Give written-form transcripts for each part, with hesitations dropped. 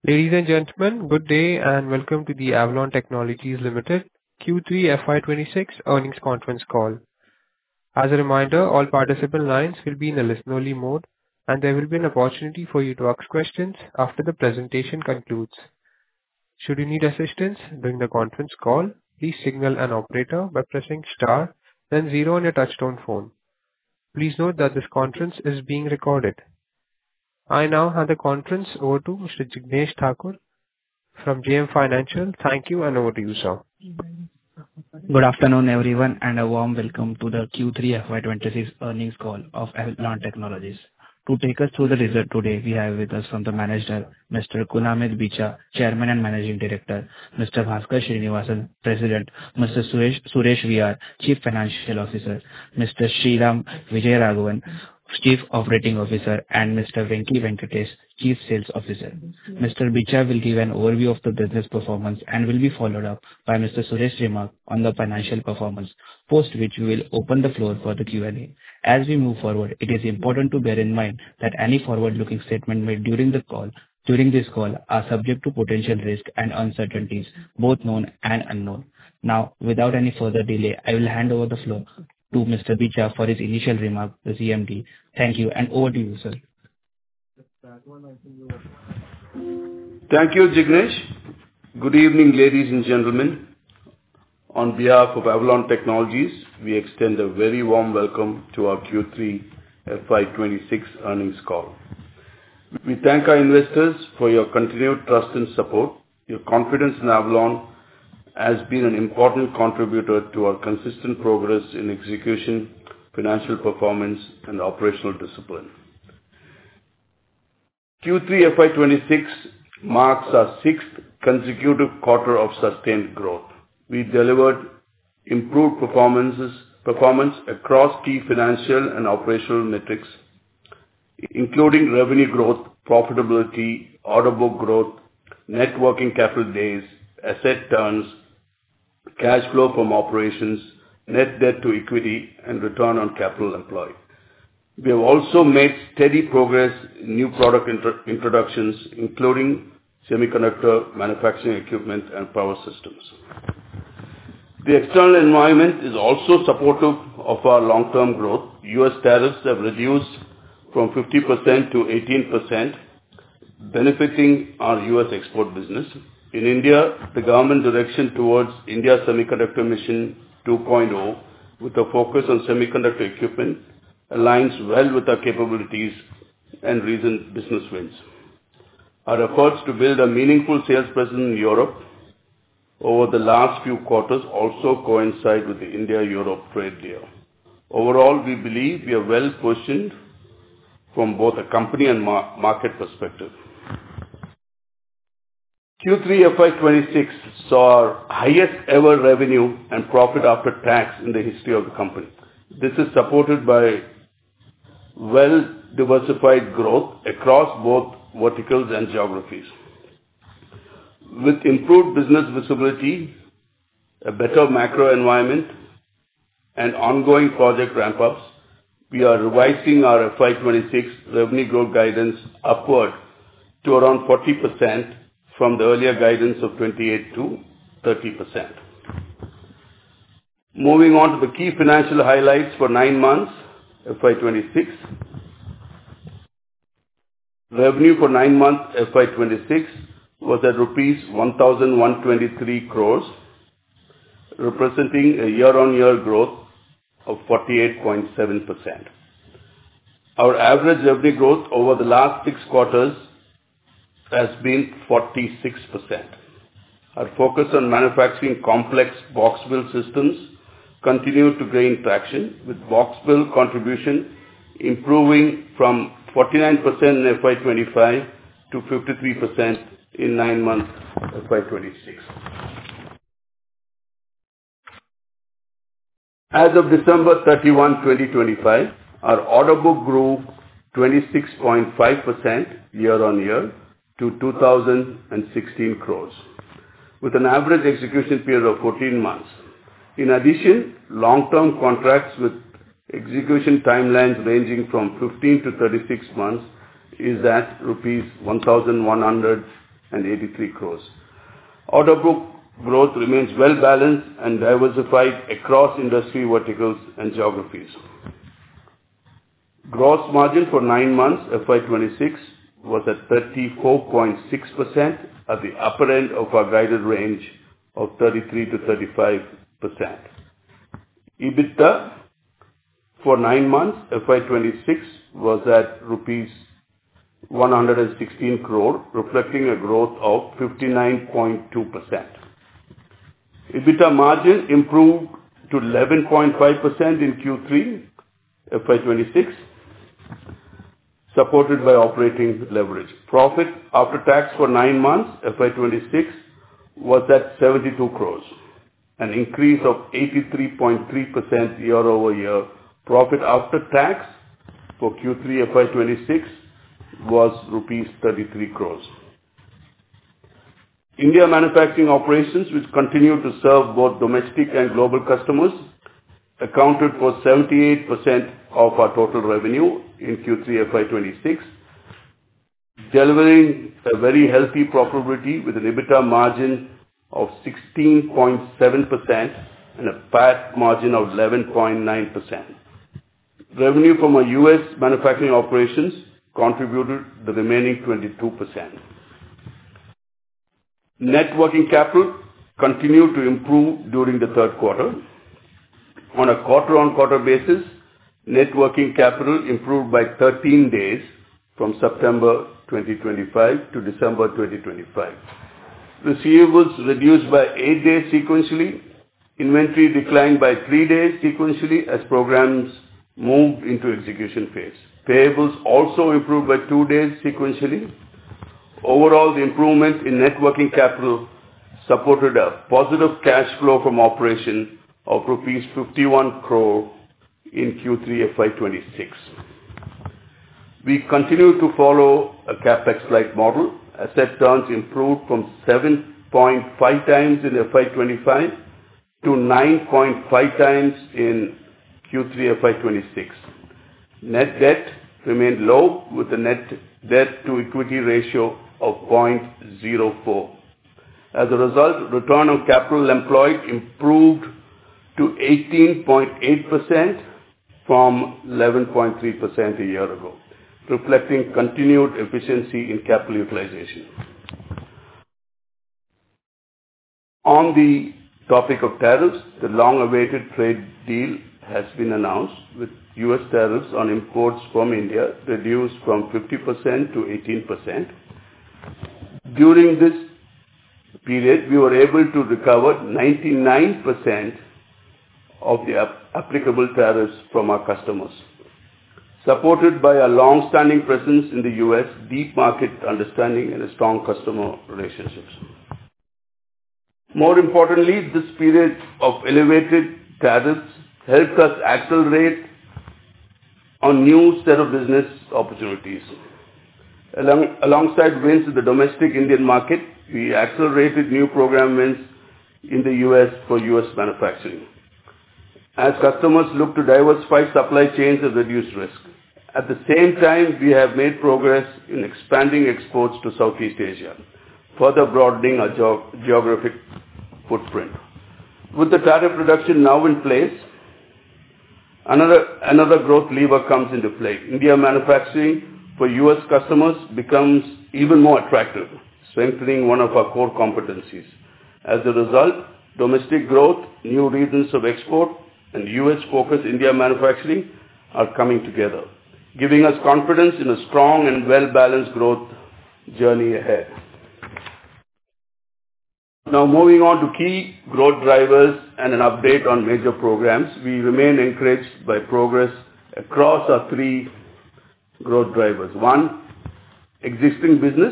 Ladies and gentlemen, good day and welcome to the Avalon Technologies Limited Q3 FY26 earnings conference call. As a reminder, all participant lines will be in a listen-only mode, and there will be an opportunity for you to ask questions after the presentation concludes. Should you need assistance during the conference call, please signal an operator by pressing star, then zero on your touch-tone phone. Please note that this conference is being recorded. I now hand the conference over to Mr. Jignesh Thakur from JM Financial. Thank you, and over to you, sir. Good afternoon, everyone, and a warm welcome to the Q3 FY26 earnings call of Avalon Technologies. To take us through the result today, we have with us from the manager, Mr. Kunamit Bicha, Chairman and Managing Director, Mr. Bhaskar Srinivasan, President, Mr. Suresh VR, Chief Financial Officer, Mr. Sriram Vijayaraghavan, Chief Operating Officer, and Mr. Venki Venkatesh, Chief Sales Officer. Mr. Bicha will give an overview of the business performance and will be followed up by Mr. Suresh remark on the financial performance, post which we will open the floor for the Q&A. As we move forward, it is important to bear in mind that any forward-looking statement made during this call are subject to potential risk and uncertainties, both known and unknown. Now, without any further delay, I will hand over the floor to Mr. Bicha for his initial remark, the CMD. Thank you, and over to you, sir. Thank you, Jignesh. Good evening, ladies and gentlemen. On behalf of Avalon Technologies, we extend a very warm welcome to our Q3 FY26 earnings call. We thank our investors for your continued trust and support. Your confidence in Avalon has been an important contributor to our consistent progress in execution, financial performance, and operational discipline. Q3 FY26 marks our sixth consecutive quarter of sustained growth. We delivered improved performance across key financial and operational metrics, including revenue growth, profitability, order book growth, net working capital days, asset turns, cash flow from operations, net debt to equity, and return on capital employed. We have also made steady progress in new product introductions, including semiconductor manufacturing equipment and power systems. The external environment is also supportive of our long-term growth. U.S. tariffs have reduced from 50% to 18%, benefiting our U.S. export business. In India, the government direction towards India Semiconductor Mission 2.0, with a focus on semiconductor equipment, aligns well with our capabilities and recent business wins. Our efforts to build a meaningful sales presence in Europe over the last few quarters also coincide with the India-Europe trade deal. Overall, we believe we are well positioned from both a company and market perspective. Q3 FY26 saw our highest ever revenue and profit after tax in the history of the company. This is supported by well-diversified growth across both verticals and geographies. With improved business visibility, a better macro environment, and ongoing project ramp-ups, we are revising our FY26 revenue growth guidance upward to around 40% from the earlier guidance of 28 to 30%. Moving on to the key financial highlights for 9 months, FY26. Revenue for 9 months FY26 was at rupees 1,123 crores, representing a year-on-year growth of 48.7%. Our average revenue growth over the last 6 quarters has been 46%. Our focus on manufacturing complex box build systems continued to gain traction, with box build contribution improving from 49% in FY25 to 53% in 9 months FY26. As of December 31, 2025, our order book grew 26.5% year-on-year to 2,016 crores, with an average execution period of 14 months. In addition, long-term contracts with execution timelines ranging from 15 to 36 months is at rupees 1,100 83 crores. Order book growth remains well balanced and diversified across industry verticals and geographies. Gross margin for 9 months FY26 was at 34.6% at the upper end of our guided range of 33 to 35%. EBITDA for 9 months FY26 was at rupees 116 crore, reflecting a growth of 59.2%. EBITDA margin improved to 11.5% in Q3 FY26, supported by operating leverage. Profit after tax for 9 months FY26 was at 72 crores, an increase of 83.3% year-over-year. Profit after tax for Q3 FY26 was rupees 33 crores. India manufacturing operations, which continue to serve both domestic and global customers, accounted for 78% of our total revenue in Q3 FY26, delivering a very healthy profitability with an EBITDA margin of 16.7% and a PAT margin of 11.9%. Revenue from our US manufacturing operations contributed the remaining 22%. Net working capital continued to improve during the third quarter. On a quarter-on-quarter basis, net working capital improved by 13 days from September 2025 to December 2025. Receivables reduced by 8 days sequentially. Inventory declined by 3 days sequentially as programs moved into execution phase. Payables also improved by 2 days sequentially. Overall, the improvement in net working capital supported a positive cash flow from operation of rupees 51 crore in Q3 FY26. We continue to follow a capex-light model. Asset turns improved from 7.5 times in FY25 to 9.5 times in Q3 FY26. Net debt remained low with a net debt to equity ratio of 0.04. As a result, return on capital employed improved to 18.8% from 11.3% a year ago, reflecting continued efficiency in capital utilization. On the topic of tariffs, the long-awaited trade deal has been announced, with US tariffs on imports from India reduced from 50% to 18%. During this period, we were able to recover 99% of the applicable tariffs from our customers. Supported by a long-standing presence in the US, deep market understanding and strong customer relationships. More importantly, this period of elevated tariffs helped us accelerate on new set of business opportunities. Alongside wins in the domestic Indian market, we accelerated new program wins in the US for US manufacturing, as customers look to diversify supply chains and reduce risk. At the same time, we have made progress in expanding exports to Southeast Asia, further broadening our geographic footprint. With the tariff reduction now in place, another growth lever comes into play. India manufacturing for US customers becomes even more attractive, strengthening one of our core competencies. As a result, domestic growth, new regions of export, and US-focused India manufacturing are coming together, giving us confidence in a strong and well-balanced growth journey ahead. Now moving on to key growth drivers and an update on major programs, we remain encouraged by progress across our 3 growth drivers. 1, existing business.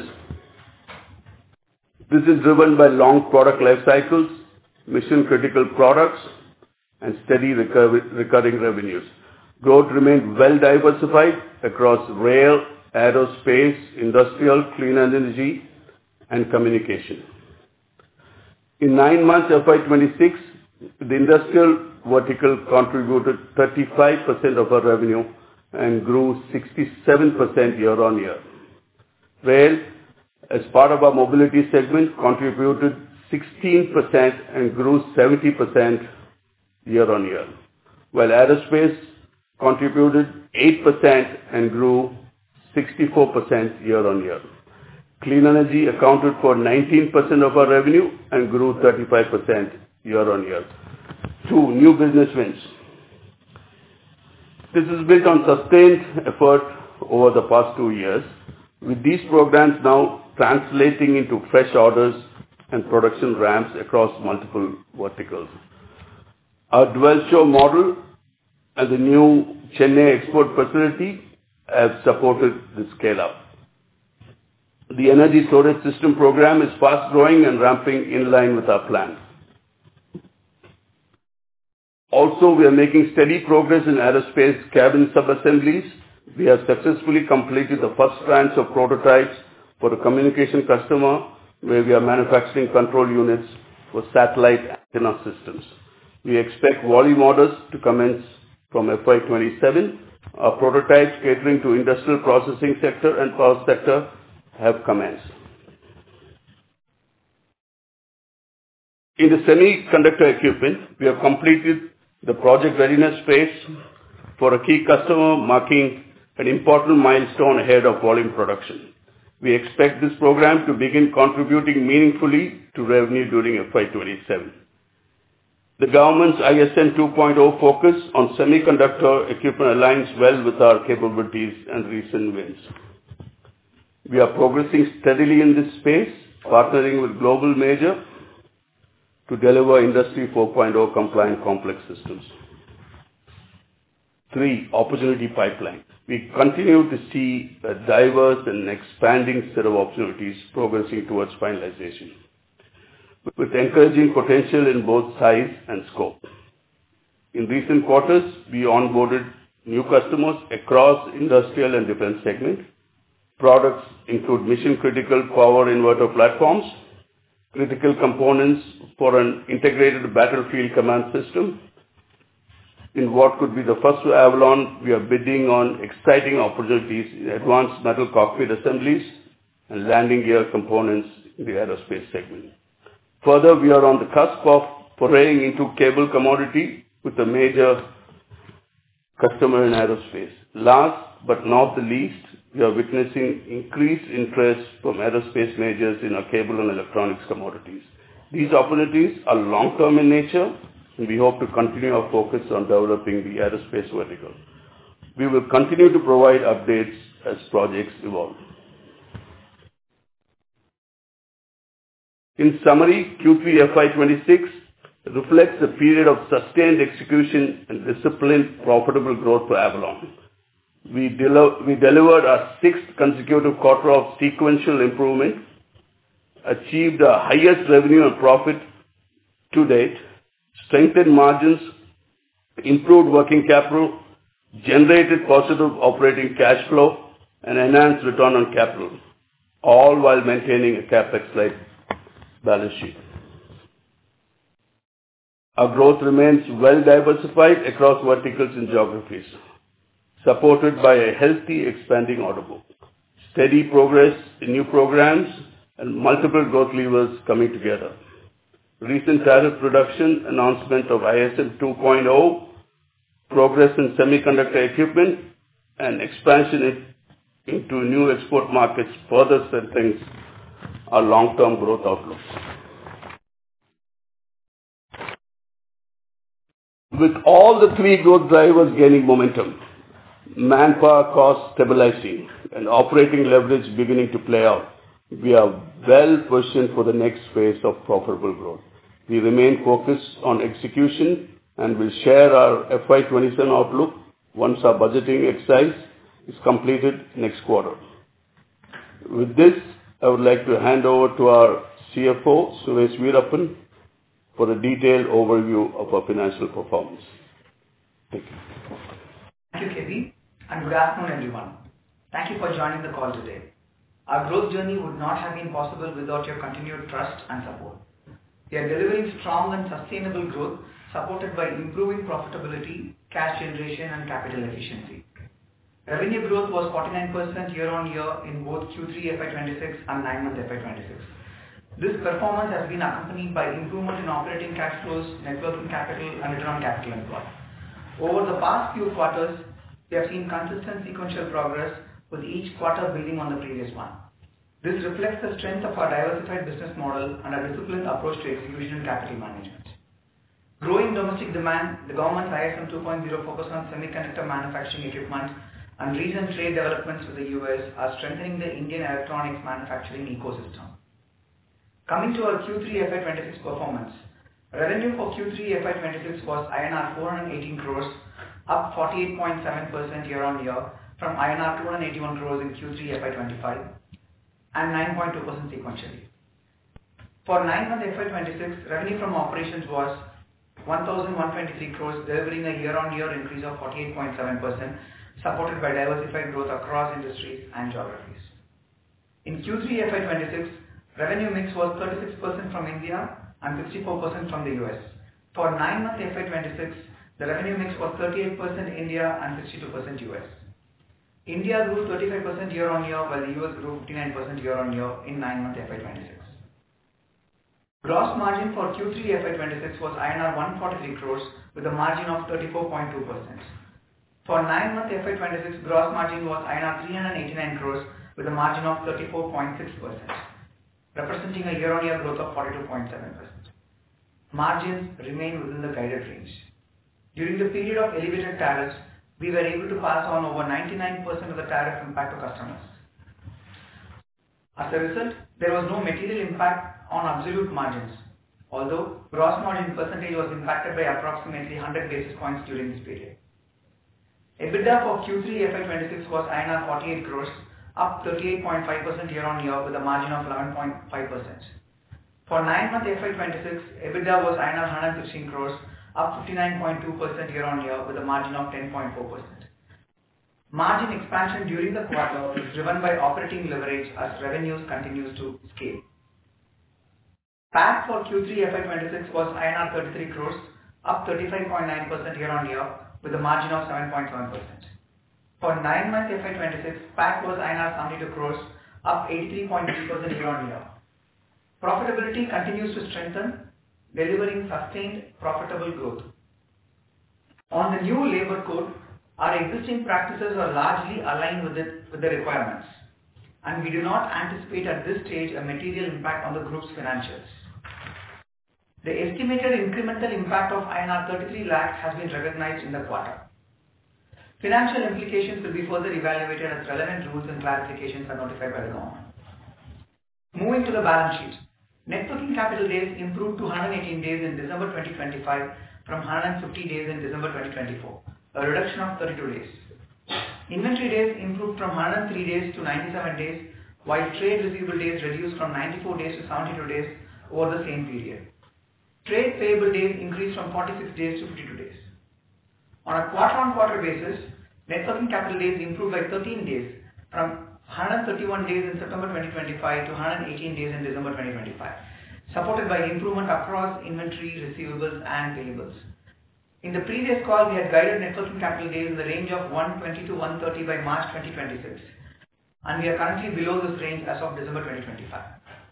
This is driven by long product life cycles, mission-critical products, and steady recurring revenues. Growth remained well diversified across rail, aerospace, industrial, clean energy, and communication. In 9 months FY26, the industrial vertical contributed 35% of our revenue and grew 67% year-on-year. Rail, as part of our mobility segment, contributed 16% and grew 70% year-on-year, while aerospace contributed 8% and grew 64% year-on-year. Clean energy accounted for 19% of our revenue and grew 35% year-on-year. 2. New business wins. This is built on sustained effort over the past 2 years, with these programs now translating into fresh orders and production ramps across multiple verticals. Our dual show model and the new Chennai export facility have supported the scale-up. The energy storage system program is fast-growing and ramping in line with our plan. Also, we are making steady progress in aerospace cabin sub-assemblies. We have successfully completed the first tranche of prototypes for a communication customer, where we are manufacturing control units for satellite antenna systems. We expect volume orders to commence from FY27. Our prototypes catering to industrial processing sector and power sector have commenced. In the semiconductor equipment, we have completed the project readiness phase for a key customer, marking an important milestone ahead of volume production. We expect this program to begin contributing meaningfully to revenue during FY27. The government's ISN 2.0 focus on semiconductor equipment aligns well with our capabilities and recent wins. We are progressing steadily in this space, partnering with global major to deliver Industry 4.0 compliant complex systems. 3. Opportunity pipeline. We continue to see a diverse and expanding set of opportunities progressing towards finalization, with encouraging potential in both size and scope. In recent quarters, we onboarded new customers across industrial and defense segment. Products include mission-critical power inverter platforms, critical components for an integrated battlefield command system. In what could be the first to Avalon, we are bidding on exciting opportunities in advanced metal cockpit assemblies and landing gear components in the aerospace segment. Further, we are on the cusp of foraying into cable commodity with a major customer in aerospace. Last but not the least, we are witnessing increased interest from aerospace majors in our cable and electronics commodities. These opportunities are long-term in nature, and we hope to continue our focus on developing the aerospace vertical. We will continue to provide updates as projects evolve. In summary, Q3 FY26 reflects a period of sustained execution and disciplined, profitable growth for Avalon. We delivered our 6th consecutive quarter of sequential improvement, achieved our highest revenue and profit to date, strengthened margins, improved working capital, generated positive operating cash flow, and enhanced return on capital, all while maintaining a capex-light balance sheet. Our growth remains well diversified across verticals and geographies, supported by a healthy expanding order book, steady progress in new programs, and multiple growth levers coming together. Recent tariff reduction announcement of ISN 2.0, progress in semiconductor equipment, and expansion into new export markets further strengthens our long-term growth outlook. With all the 3 growth drivers gaining momentum, manpower costs stabilizing, and operating leverage beginning to play out, we are well positioned for the next phase of profitable growth. We remain focused on execution and will share our FY27 outlook once our budgeting exercise is completed next quarter. With this, I would like to hand over to our CFO, Suresh Veerappan, for a detailed overview of our financial performance. Thank you. Thank you, KV, and good afternoon, everyone. Thank you for joining the call today. Our growth journey would not have been possible without your continued trust and support. We are delivering strong and sustainable growth supported by improving profitability, cash generation, and capital efficiency. Revenue growth was 49% year-on-year in both Q3 FY26 and 9-month FY26. This performance has been accompanied by improvement in operating cash flows, net working capital, and return on capital employed. Over the past few quarters, we have seen consistent sequential progress, with each quarter building on the previous one. This reflects the strength of our diversified business model and our disciplined approach to execution and capital management. Growing domestic demand, the government's ISM 2.0 focus on semiconductor manufacturing equipment, and recent trade developments with the US are strengthening the Indian electronics manufacturing ecosystem. Coming to our Q3 FY26 performance, revenue for Q3 FY26 was INR 418 crores, up 48.7% year-on-year from INR 281 crores in Q3 FY25 and 9.2% sequentially. For 9-month FY26, revenue from operations was 1,123 crores, delivering a year-on-year increase of 48.7%, supported by diversified growth across industries and geographies. In Q3 FY26, revenue mix was 36% from India and 64% from the US. For 9-month FY26, the revenue mix was 38% India and 62% US. India grew 35% year-on-year, while the US grew 59% year-on-year in 9-month FY26. Gross margin for Q3 FY26 was INR 143 crores with a margin of 34.2%. For 9-month FY26, gross margin was INR 389 crores with a margin of 34.6%, representing a year-on-year growth of 42.7%. Margins remain within the guided range. During the period of elevated tariffs, we were able to pass on over 99% of the tariff impact to customers. As a result, there was no material impact on absolute margins, although gross margin percentage was impacted by approximately 100 basis points during this period. EBITDA for Q3 FY26 was INR 48 crores, up 38.5% year-on-year with a margin of 11.5%. For 9-month FY26, EBITDA was INR 116 crores, up 59.2% year-on-year with a margin of 10.4%. Margin expansion during the quarter is driven by operating leverage as revenues continues to scale. PAT for Q3 FY26 was INR 33 crores, up 35.9% year-on-year with a margin of 7.7%. For 9-month FY26, PAT was INR 72 crores, up 83.3% year-on-year. Profitability continues to strengthen, delivering sustained profitable growth. On the new labor code, our existing practices are largely aligned with the requirements, and we do not anticipate at this stage a material impact on the group's financials. The estimated incremental impact of INR 33 lakhs has been recognized in the quarter. Financial implications will be further evaluated as relevant rules and clarifications are notified by the government. Moving to the balance sheet. Net working capital days improved to 118 days in December 2025 from 150 days in December 2024, a reduction of 32 days. Inventory days improved from 103 days to 97 days, while trade receivable days reduced from 94 days to 72 days over the same period. Trade payable days increased from 46 days to 52 days. On a quarter-on-quarter basis, net working capital days improved by 13 days from 131 days in September 2025 to 118 days in December 2025, supported by improvement across inventory, receivables and payables. In the previous call, we had guided net working capital days in the range of 120 to 130 by March 2026, and we are currently below this range as of December 2025.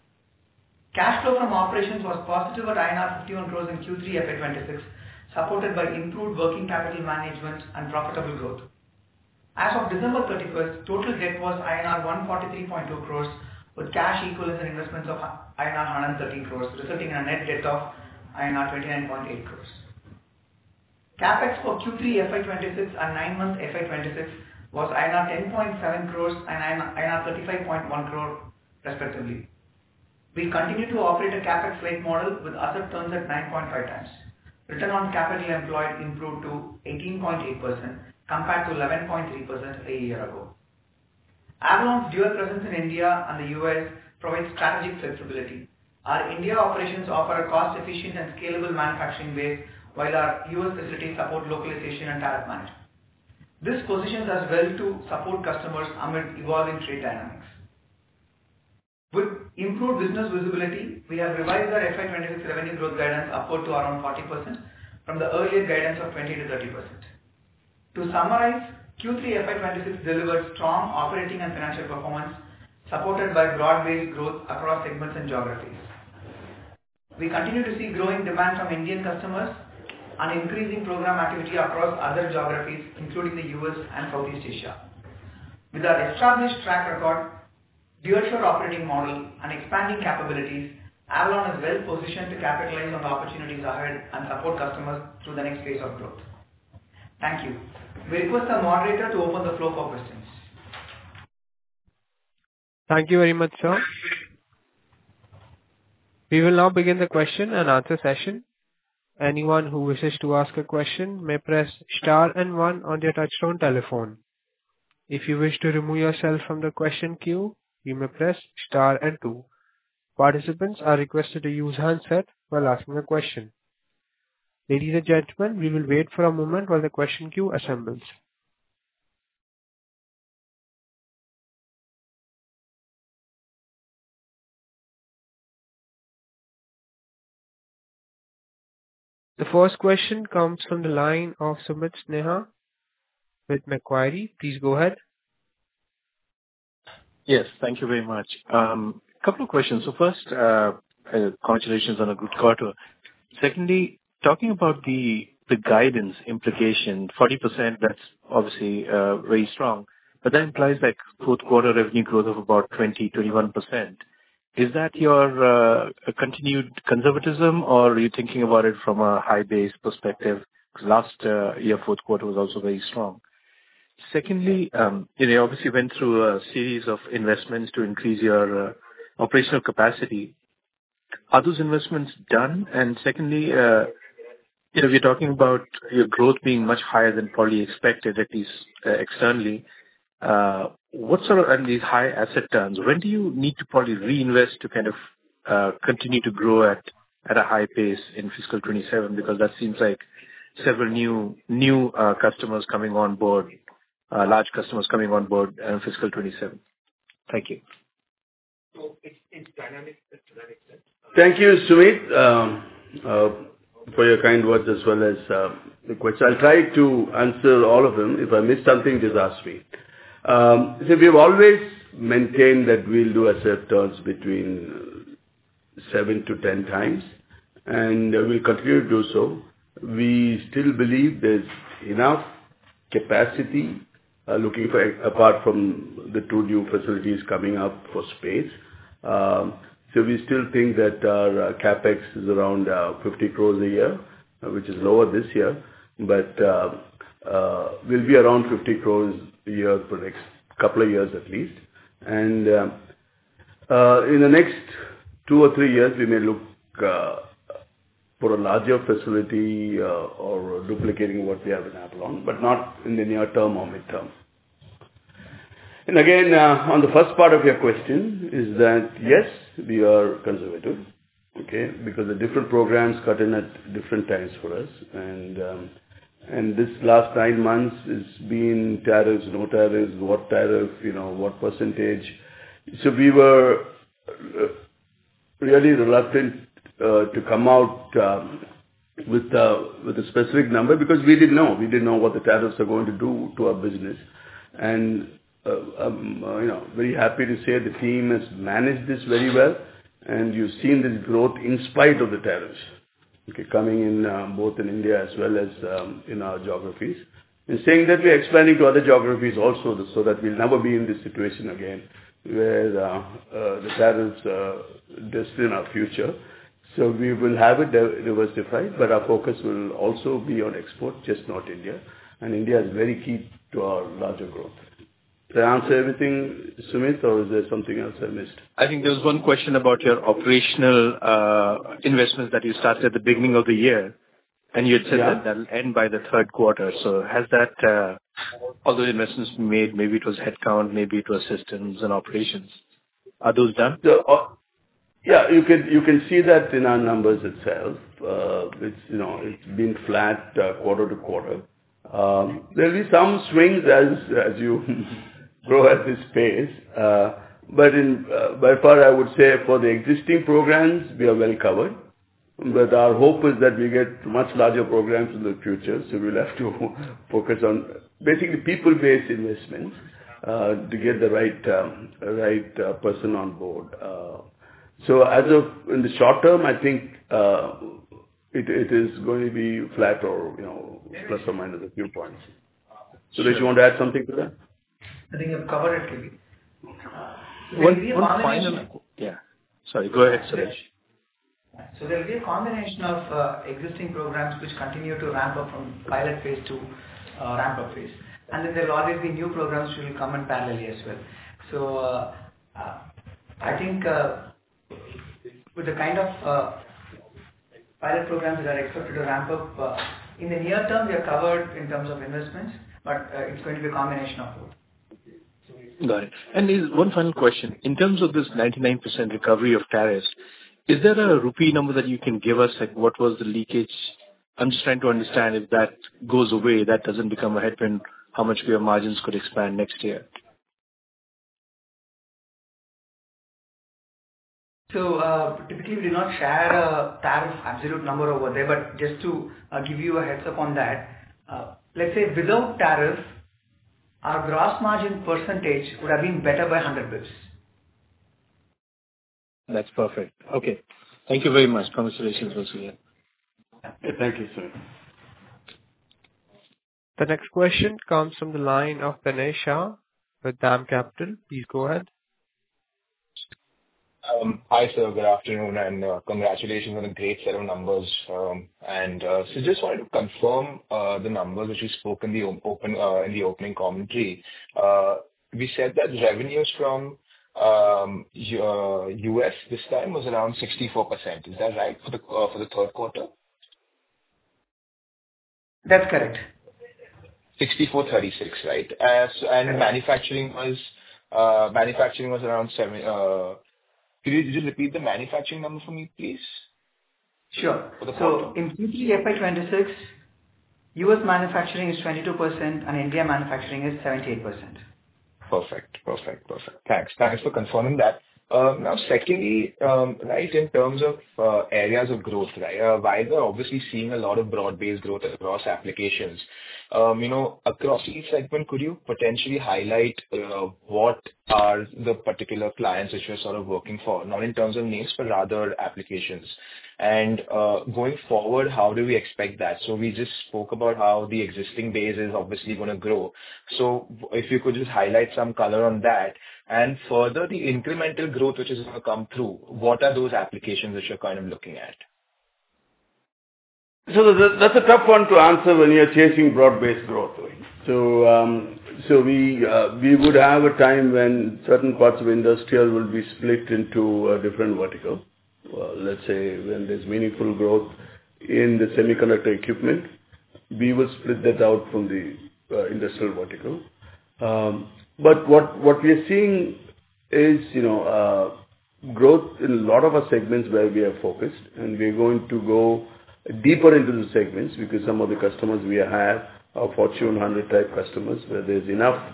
Cash flow from operations was positive at INR 51 crores in Q3 FY26, supported by improved working capital management and profitable growth. As of December 31st, total debt was INR 143.2 crores with cash equivalents and investments of INR 113 crores, resulting in a net debt of INR 29.8 crores. Capex for Q3 FY26 and 9-month FY26 was INR 10.7 crores and INR 35.1 crore respectively. We continue to operate a Capex-light model with asset turns at 9.5 times. Return on capital employed improved to 18.8% compared to 11.3% a year ago. Avalon's dual presence in India and the US provides strategic flexibility. Our India operations offer a cost-efficient and scalable manufacturing base, while our US facilities support localization and tariff management. This positions us well to support customers amid evolving trade dynamics. With improved business visibility, we have revised our FY26 revenue growth guidance upward to around 40% from the earlier guidance of 20 to 30%. To summarize, Q3 FY26 delivered strong operating and financial performance supported by broad-based growth across segments and geographies. We continue to see growing demand from Indian customers and increasing program activity across other geographies, including the US and Southeast Asia. With our established track record, dual-shore operating model, and expanding capabilities, Avalon is well positioned to capitalize on the opportunities ahead and support customers through the next phase of growth. Thank you. We request the moderator to open the floor for questions. Thank you very much, sir. We will now begin the question and answer session. Anyone who wishes to ask a question may press star and one on their touchtone telephone. If you wish to remove yourself from the question queue, you may press star and two. Participants are requested to use handset while asking a question. Ladies and gentlemen, we will wait for a moment while the question queue assembles. The first question comes from the line of Sumit Sneha with Macquarie. Please go ahead. Yes, thank you very much. Couple of questions. So first, congratulations on a good quarter. Secondly, talking about the guidance implication, 40%, that's obviously very strong, but that implies like fourth quarter revenue growth of about 20-21%. Is that your continued conservatism, or are you thinking about it from a high base perspective? Because last year, fourth quarter was also very strong. Secondly, you obviously went through a series of investments to increase your operational capacity. Are those investments done? And secondly, we're talking about your growth being much higher than probably expected, at least externally. What sort of, and these high asset turns, when do you need to probably reinvest to kind of continue to grow at a high pace in fiscal 27? Because that seems like several new customers coming on board, large customers coming on board in fiscal 27. Thank you. Thank you, Sumit, for your kind words as well as the question. I'll try to answer all of them. If I miss something, just ask me. So we've always maintained that we'll do asset turns between 7 to 10 times, and we'll continue to do so. We still believe there's enough capacity looking for, apart from the 2 new facilities coming up for space. So we still think that our capex is around 50 crores a year, which is lower this year, but will be around 50 crores a year for the next couple of years at least. And in the next 2 or 3 years, we may look for a larger facility or duplicating what we have in Avalon, but not in the near term or mid term. And again, on the first part of your question is that, yes, we are conservative, okay, because the different programs cut in at different times for us. And this last 9 months has been tariffs, no tariffs, what tariff, what percentage. So we were really reluctant to come out with a specific number because we didn't know. We didn't know what the tariffs are going to do to our business. And I'm very happy to say the team has managed this very well, and you've seen this growth in spite of the tariffs, okay, coming in both in India as well as in our geographies. And saying that we're expanding to other geographies also, so that we'll never be in this situation again where the tariffs destine our future. So we will have it diversified, but our focus will also be on export, just not India. And India is very key to our larger growth. Did I answer everything, Sumit, or is there something else I missed? I think there was one question about your operational investments that you started at the beginning of the year, and you had said that that'll end by the third quarter. So has that, all those investments been made, maybe it was headcount, maybe it was systems and operations, are those done? Yeah, you can see that in our numbers itself. It's been flat quarter to quarter. There'll be some swings as you grow at this pace, but by far I would say for the existing programs we are well covered. But our hope is that we get much larger programs in the future, so we'll have to focus on basically people-based investments to get the right person on board. So as of in the short term, I think it is going to be flat or plus or minus a few points. Suresh, you want to add something to that? I think you've covered it, Kelly. One final. Yeah. Sorry. Go ahead, Suresh. So there will be a combination of existing programs which continue to ramp up from pilot phase to ramp-up phase. And then there will always be new programs which will come in parallelly as well. So I think with the kind of pilot programs that are expected to ramp up, in the near term we are covered in terms of investments, but it's going to be a combination of both. Got it. And one final question. In terms of this 99% recovery of tariffs, is there a rupee number that you can give us, like what was the leakage? I'm just trying to understand if that goes away, that doesn't become a headwind, how much your margins could expand next year. So typically we do not share a tariff absolute number over there, but just to give you a heads up on that, let's say without tariff, our gross margin percentage would have been better by 100 bps. That's perfect. Okay. Thank you very much. Congratulations, Vasiliya. Thank you, sir. The next question comes from the line of Tanay Shah with DAM Capital. Please go ahead. Hi, sir. Good afternoon, and congratulations on a great set of numbers. So just wanted to confirm the numbers which you spoke in the opening commentary. We said that revenues from US this time was around 64%. Is that right for the third quarter? That's correct. 64-36, right? And manufacturing was around 7. Could you just repeat the manufacturing number for me, please? Sure. So in Q3 FY26, US manufacturing is 22% and India manufacturing is 78%. Perfect. Thanks for confirming that. Now, secondly, right, in terms of areas of growth, right, while we're obviously seeing a lot of broad-based growth across applications, across each segment, could you potentially highlight what are the particular clients which you're sort of working for, not in terms of names, but rather applications? And going forward, how do we expect that? So we just spoke about how the existing base is obviously going to grow. So if you could just highlight some color on that. And further, the incremental growth which is going to come through, what are those applications that you're kind of looking at? So that's a tough one to answer when you're chasing broad-based growth. So we would have a time when certain parts of industrial will be split into a different vertical. Let's say when there's meaningful growth in the semiconductor equipment, we will split that out from the industrial vertical. But what we are seeing is, growth in a lot of our segments where we are focused, and we're going to go deeper into the segments because some of the customers we have are Fortune 100 type customers where there's enough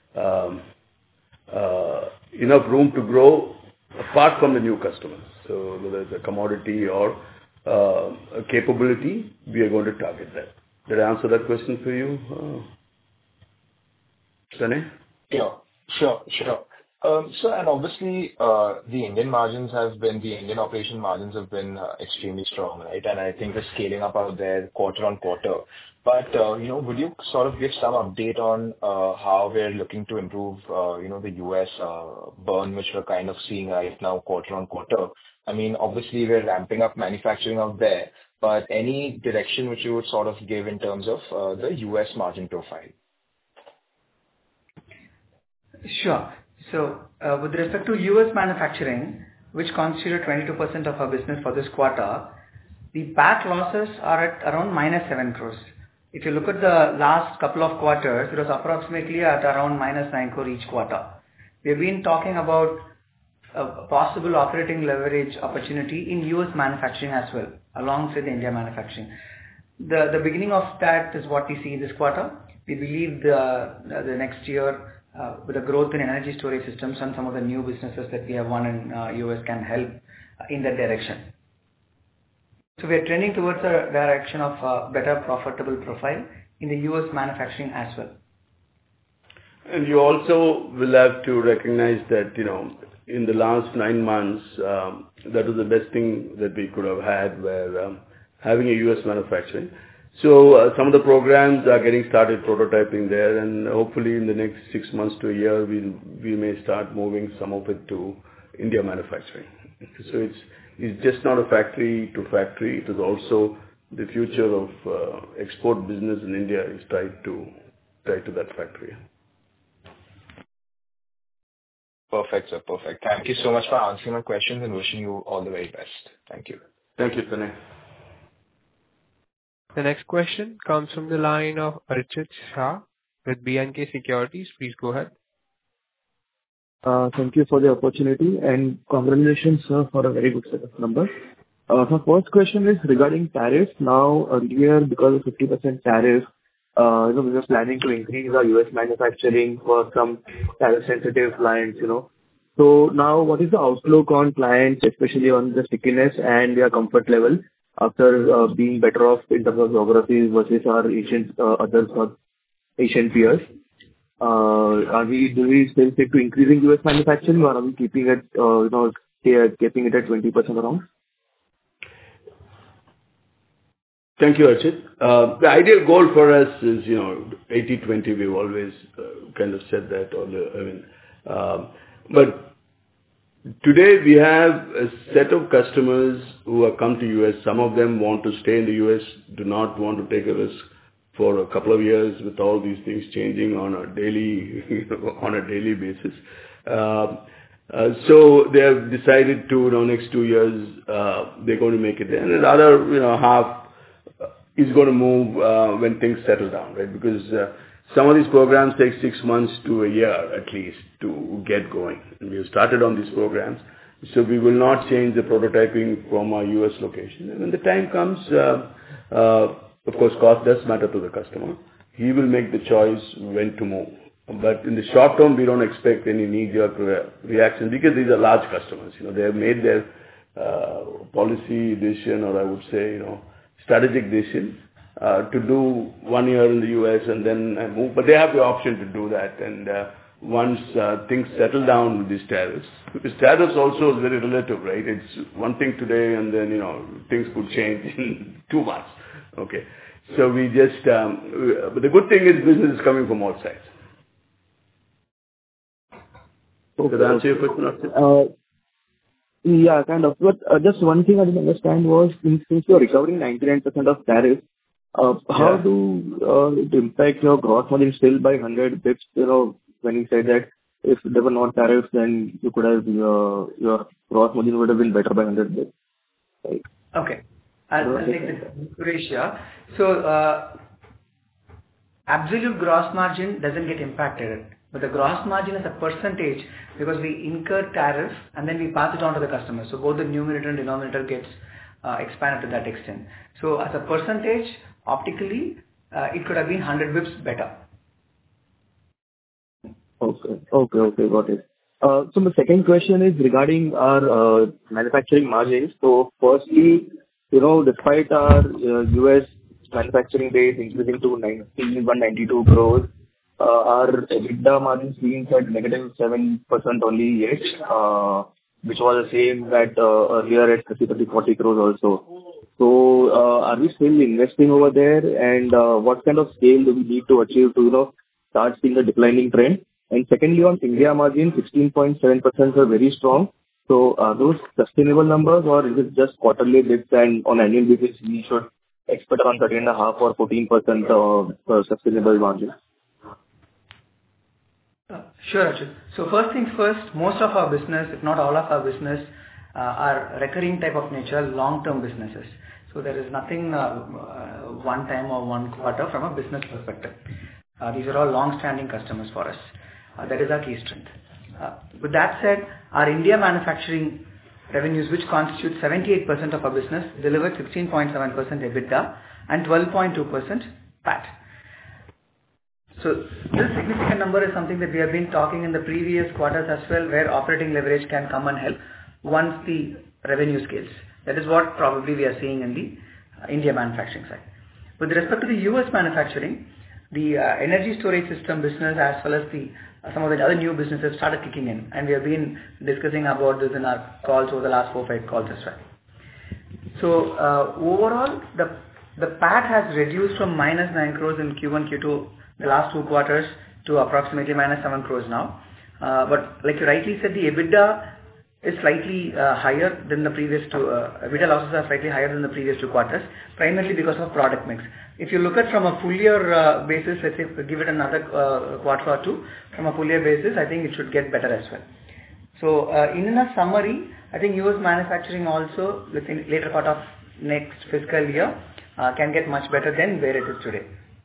room to grow apart from the new customers. So whether it's a commodity or a capability, we are going to target that. Did I answer that question for you, Tanay? Sure. So, and obviously, the Indian operation margins have been extremely strong, right? And I think we're scaling up out there quarter on quarter. But, would you sort of give some update on how we're looking to improve, the US burn, which we're kind of seeing right now quarter on quarter? I mean, obviously, we're ramping up manufacturing out there, but any direction which you would sort of give in terms of the US margin profile? Sure. So with respect to US manufacturing, which constituted 22% of our business for this quarter, the PAT losses are at around minus 7 crores. If you look at the last couple of quarters, it was approximately at around minus 9 crore each quarter. We've been talking about a possible operating leverage opportunity in US manufacturing as well, alongside the India manufacturing. The beginning of that is what we see this quarter. We believe the next year, with the growth in energy storage systems and some of the new businesses that we have won in US can help in that direction. So we are trending towards a direction of a better profitable profile in the US manufacturing as well. And you also will have to recognize that, in the last 9 months, that was the best thing that we could have had, where having a US manufacturing. So some of the programs are getting started prototyping there, and hopefully in the next 6 months to a year, we may start moving some of it to India manufacturing. So it's just not a factory to factory. It is also the future of export business in India is tied to that factory. Perfect, sir. Perfect. Thank you so much for answering my questions and wishing you all the very best. Thank you. Thank you, Tanay. The next question comes from the line of Archit Shah with B&K Securities. Please go ahead. Thank you for the opportunity and congratulations, sir, for a very good set of numbers. My first question is regarding tariffs. Now, earlier, because of 50% tariff, we were planning to increase our US manufacturing for some tariff-sensitive clients. So now, what is the outlook on clients, especially on the stickiness and their comfort level after being better off in terms of geography versus our Asian peers? Do we still stick to increasing US manufacturing, or are we keeping it, keeping it at 20% around? Thank you, Archit. The ideal goal for us is, 80-20. We've always kind of said that. But today we have a set of customers who have come to US. Some of them want to stay in the US, do not want to take a risk for a couple of years with all these things changing on a daily basis. So they have decided to, next 2 years, they're going to make it there. And the other, half is going to move when things settle down, right? Because some of these programs take 6 months to a year at least to get going. And we have started on these programs. So we will not change the prototyping from our US location. And when the time comes, of course, cost does matter to the customer. He will make the choice when to move. But in the short term, we don't expect any knee-jerk reaction because these are large customers. They have made their policy decision, or I would say, strategic decision to do 1 year in the US and then move. But they have the option to do that. And once things settle down with these tariffs, because tariffs also is very relative, right? It's one thing today and then, things could change in 2 months. Okay. So we just, but the good thing is business is coming from all sides. Does that answer your question? Yeah, kind of. But just one thing I didn't understand was, since you're recovering 99% of tariffs, how do it impact your gross margin still by 100 bits? When you said that if there were no tariffs, then you could have your gross margin would have been better by 100 bits. Right? Okay. I'll take this, Suresh. So, absolute gross margin doesn't get impacted, but the gross margin is a percentage because we incur tariff and then we pass it on to the customer. So both the numerator and denominator gets expanded to that extent. So as a percentage, optically, it could have been 100 bips better. Okay, got it. So the second question is regarding our manufacturing margins. So firstly, despite our US manufacturing base increasing to 192 crores, our EBITDA margins being at -7% only yet, which was the same that earlier at 40 crores also. So are we still investing over there, and what kind of scale do we need to achieve to start seeing the declining trend? And secondly, on India margin, 16.7% are very strong. So are those sustainable numbers, or is it just quarterly dips, and on annual basis we should expect around 13.5% or 14% sustainable margin? Sure, Arjun. So first things first, most of our business, if not all of our business, are recurring type of nature, long-term businesses. So there is nothing one time or one quarter from a business perspective. These are all long-standing customers for us. That is our key strength. With that said, our India manufacturing revenues, which constitute 78% of our business, delivered 16.7% EBITDA and 12.2% PAT. So this significant number is something that we have been talking in the previous quarters as well, where operating leverage can come and help once the revenue scales. That is what probably we are seeing in the India manufacturing side. With respect to the US manufacturing, the energy storage system business as well as some of the other new businesses started kicking in, and we have been discussing about this in our calls over the last 4-5 calls as well. So overall, the PAT has reduced from minus 9 crores in Q1, Q2, the last 2 quarters, to approximately minus 7 crores now. But like you rightly said, the EBITDA is slightly higher than the previous two. EBITDA losses are slightly higher than the previous 2 quarters, primarily because of product mix. If you look at from a full year basis, let's say give it another quarter or two, from a full year basis, I think it should get better as well. So in a summary, I think US manufacturing also within later part of next fiscal year can get much better than where it is today.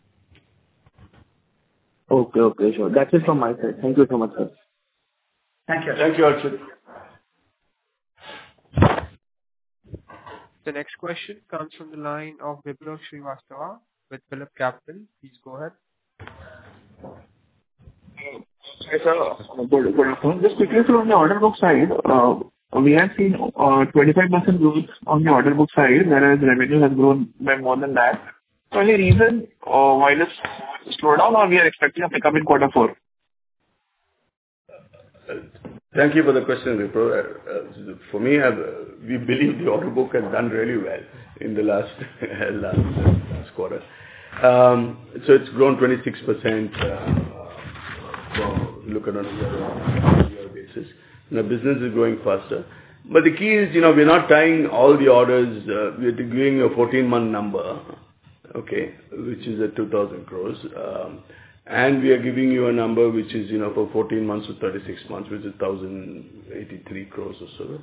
Okay, sure. That's it from my side. Thank you so much, sir. Thank you. Thank you, Archit. The next question comes from the line of Vipraw Srivastava with Phillip Capital. Please go ahead. Hi, sir. Good afternoon. Just quickly, so on the order book side, we have seen 25% growth on the order book side, whereas revenue has grown by more than that. So any reason why this slowdown, or we are expecting a pickup in quarter 4? Thank you for the question, Vipro. For me, we believe the order book has done really well in the last quarter. So it's grown 26%. Look at on a year basis. And the business is growing faster. But the key is, we're not tying all the orders. We're giving a 14-month number, okay, which is at 2,000 crores. And we are giving you a number which is, for 14 months to 36 months, which is 1,083 crores or so.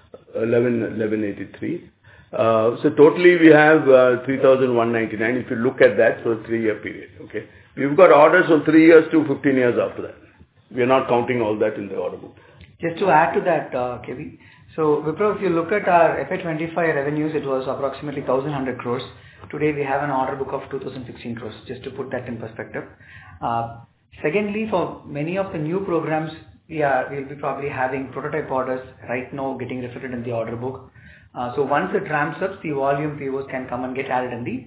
1,183. So totally we have 3,199 if you look at that for a 3-year period, okay. We've got orders from 3 years to 15 years after that. We are not counting all that in the order book. Just to add to that, KV. So Vipro, if you look at our FY25 revenues, it was approximately 1,100 crores. Today we have an order book of 2,016 crores, just to put that in perspective. Secondly, for many of the new programs, we'll be probably having prototype orders right now getting reflected in the order book. So once it ramps up, the volume POs can come and get added in the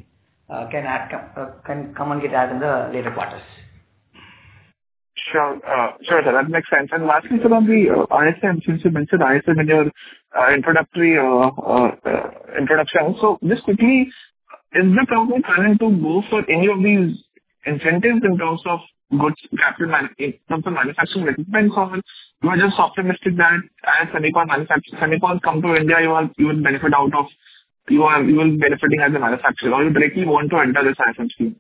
later quarters. Sure, sir, that makes sense. And lastly, sir, on the ISM, since you mentioned ISM in your introduction, so just quickly, is the company planning to go for any of these incentives in terms of goods capital in terms of manufacturing equipment, or you are just optimistic that as semicons come to India, you will benefit out of, you will benefiting as a manufacturer, or you directly want to enter this ISM scheme?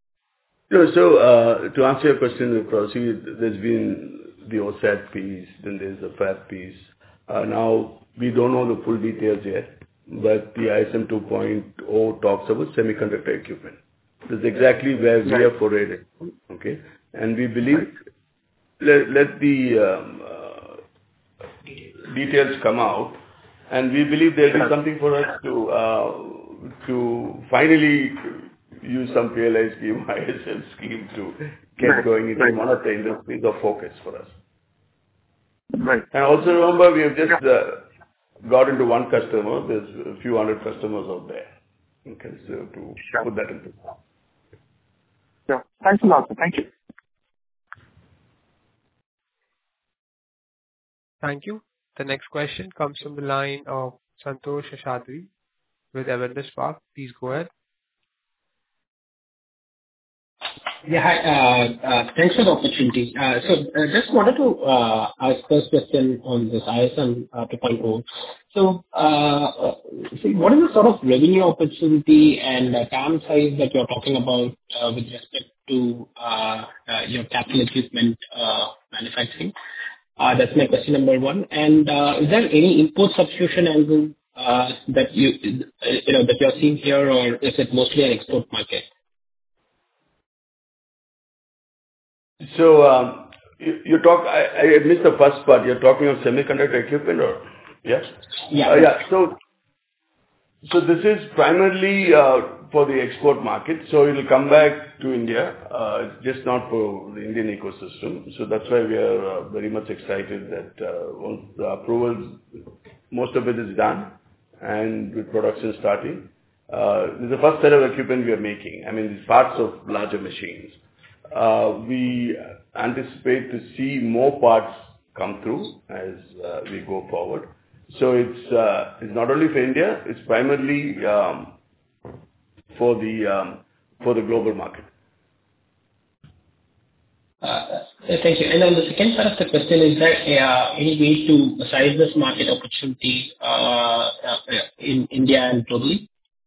So to answer your question, there's been the OSAT piece, then there's the FAB piece. Now, we don't know the full details yet, but the ISM 2.0 talks about semiconductor equipment. This is exactly where we are forayed, okay? And we believe, let the details come out, and we believe there will be something for us to finally use some PLI scheme, ISM scheme to get going into one of the industries of focus for us. Right. And also remember, we have just got into one customer. There's a few hundred customers out there. Okay, so to put that into. Sure. Thanks a lot, sir. Thank you. Thank you. The next question comes from the line of Santosh Seshadri with Avendus Spark. Please go ahead. Yeah, hi. Thanks for the opportunity. So just wanted to ask first question on this ISM 2.0. So, what is the sort of revenue opportunity and TAM size that you're talking about with respect to your capital equipment manufacturing? That's my question number one. And is there any import substitution angle that you're seeing here, or is it mostly an export market? So, I missed the first part. You're talking of semiconductor equipment, or? Yes? Yeah. Yeah. So this is primarily for the export market. So it will come back to India, just not for the Indian ecosystem. So that's why we are very much excited that once the approvals, most of it is done, and with production starting, this is the first set of equipment we are making. I mean, these parts of larger machines. We anticipate to see more parts come through as we go forward. So it's not only for India, it's primarily for the global market. Thank you. And on the second part of the question, is there any way to size this market opportunity in India and globally?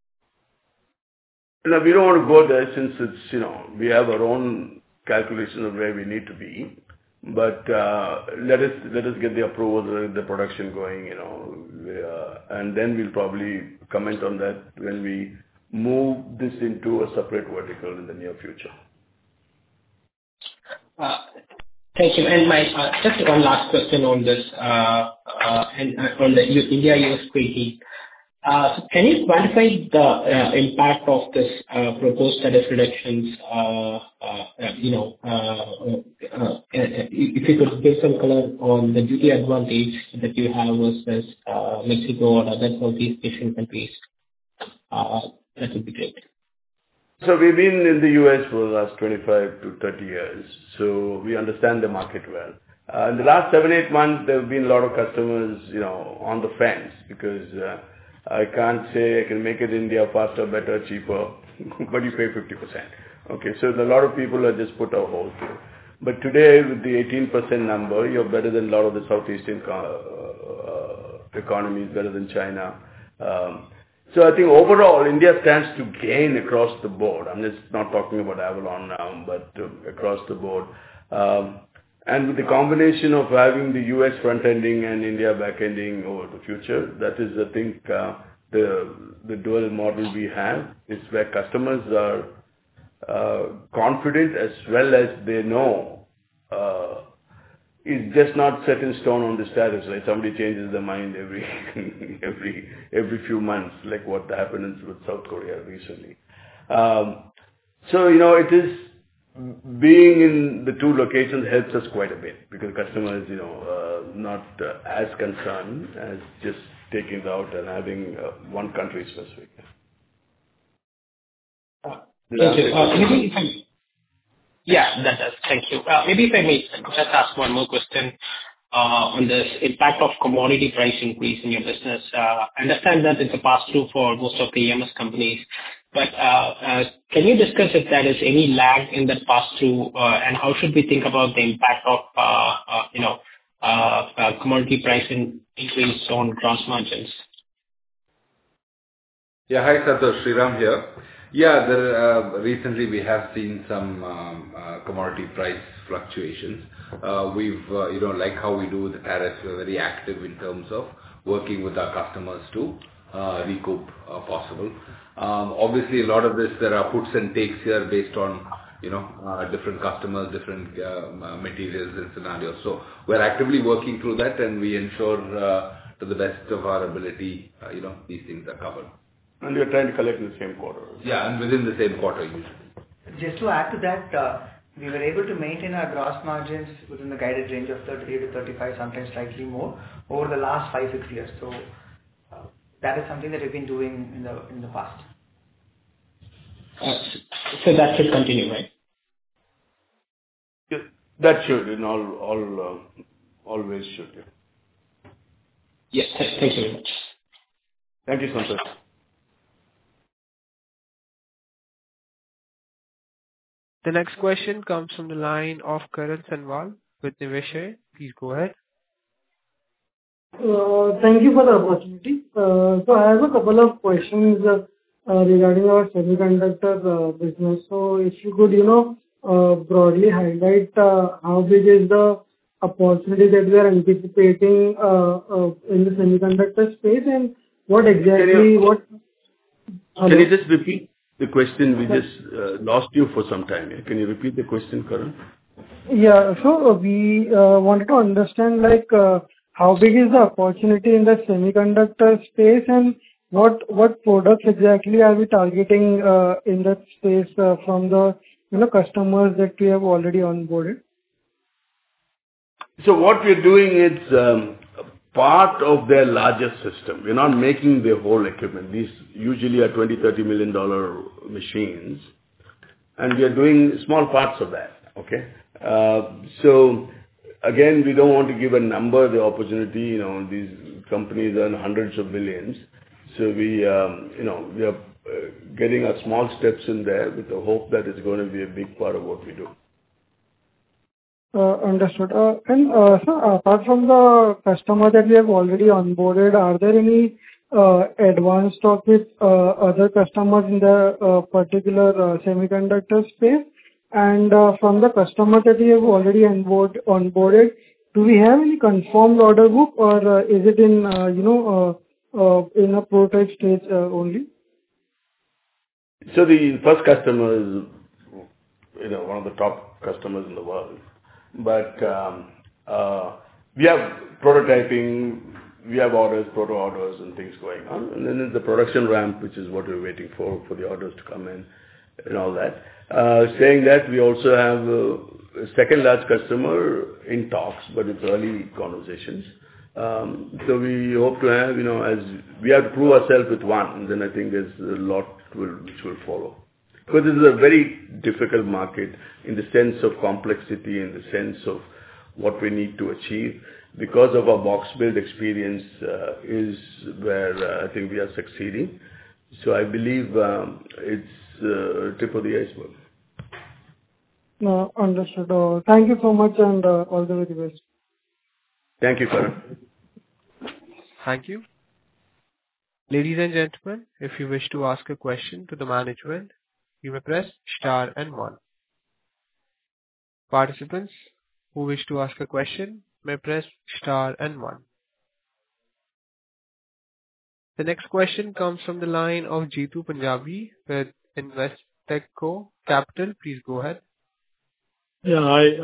No, we don't want to go there since it's, we have our own calculation of where we need to be. But let us get the approval, the production going, and then we'll probably comment on that when we move this into a separate vertical in the near future. Thank you. And my just one last question on this, and on the India-US trade deal. So can you quantify the impact of this proposed tariff reductions? If you could give some color on the duty advantage that you have versus Mexico or other Southeast Asian countries, that would be great. So we've been in the US for the last 25 to 30 years, so we understand the market well. In the last 7-8 months, there have been a lot of customers, on the fence because I can't say I can make it in India faster, better, cheaper, but you pay 50%. Okay, so a lot of people are just put a hold to. But today, with the 18% number, you're better than a lot of the Southeastern economies, better than China. So I think overall, India stands to gain across the board. I'm just not talking about Avalon now, but across the board. And with the combination of having the US front-ending and India back-ending over the future, that is, I think, the dual model we have is where customers are confident as well as they know it's just not set in stone on the status, right? Somebody changes their mind every few months, like what happened with South Korea recently. So, it is being in the two locations helps us quite a bit because customers, not as concerned as just taking it out and having one country specific. Thank you. Yeah, that does. Thank you. Maybe if I may just ask one more question on this impact of commodity price increase in your business. I understand that it's a pass-through for most of the EMS companies, but can you discuss if there is any lag in that pass-through, and how should we think about the impact of commodity price increase on gross margins? Yeah, hi Santosh, Sriram here. Yeah, recently we have seen some commodity price fluctuations. We've, like how we do the tariffs, we're very active in terms of working with our customers to recoup possible. Obviously, a lot of this, there are puts and takes here based on, different customers, different materials and scenarios. So we're actively working through that and we ensure to the best of our ability, these things are covered. And you're trying to collect in the same quarter. Yeah, and within the same quarter usually. Just to add to that, we were able to maintain our gross margins within the guided range of 33 to 35, sometimes slightly more, over the last 5-6 years. So that is something that we've been doing in the past. So that should continue, right? Yes, that should, always should. Yeah. Yes, thank you very much. Thank you, Santosh. The next question comes from the line of Karan Sanwal with Niveshaay. Please go ahead. Thank you for the opportunity. So I have a couple of questions regarding our semiconductor business. So if you could, broadly highlight how big is the opportunity that we are anticipating in the semiconductor space and what exactly Can you just repeat the question? We just lost you for some time. Can you repeat the question, Karan? Yeah. So we wanted to understand how big is the opportunity in the semiconductor space and what products exactly are we targeting in that space from the customers that we have already onboarded? So what we're doing is part of their larger system. We're not making the whole equipment. These usually are $20-30 million machines, and we are doing small parts of that. Okay, so again, we don't want to give a number. The opportunity, these companies earn hundreds of millions, so we are getting our small steps in there with the hope that it's going to be a big part of what we do. Understood. And sir, apart from the customer that we have already onboarded, are there any advanced talk with other customers in the particular semiconductor space? And from the customer that we have already onboarded, do we have any confirmed order book, or is it in in a prototype stage only? So the first customer is one of the top customers in the world. But we have prototyping, we have orders, proto orders and things going on. And then there's the production ramp, which is what we're waiting for the orders to come in and all that. Saying that, we also have a second large customer in talks, but it's early conversations. So we hope to have, as we have to prove ourselves with one, and then I think there's a lot which will follow. Because this is a very difficult market in the sense of complexity, in the sense of what we need to achieve. Because of our box build experience is where I think we are succeeding. So I believe it's tip of the iceberg. No, understood. Thank you so much, and all the very best. Thank you, Karan. Thank you. Ladies and gentlemen, if you wish to ask a question to the management, you may press star and 1. Participants who wish to ask a question may press star and 1. The next question comes from the line of Jeetu Punjabi with Investecco Capital. Please go ahead. Yeah,